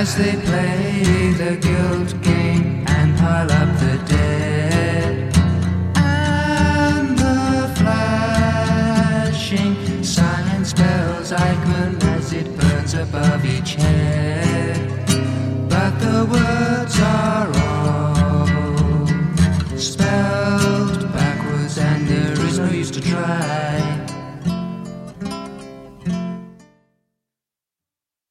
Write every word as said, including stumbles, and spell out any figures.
as they play the guilt game and pile up the dead. And the flashing silence bells icon as it burns above each head. But the words are all spelled backwards, and there is no use to try.